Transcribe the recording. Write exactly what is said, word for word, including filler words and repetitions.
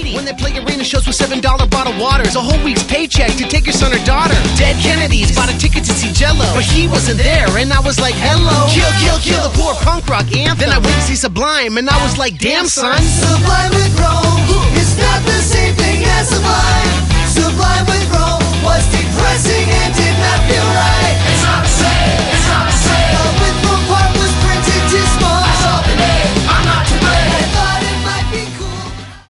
eighty. When they play arena shows with seven dollar bottled waters, a whole week's paycheck to take your son or daughter. Dead Kennedys bought a ticket to see Jello, but he wasn't there, and I was like, hello. Kill, kill, kill the poor punk rock anthem. Then I went to see Sublime, and I was like, damn, son. Sublime Rick Roll.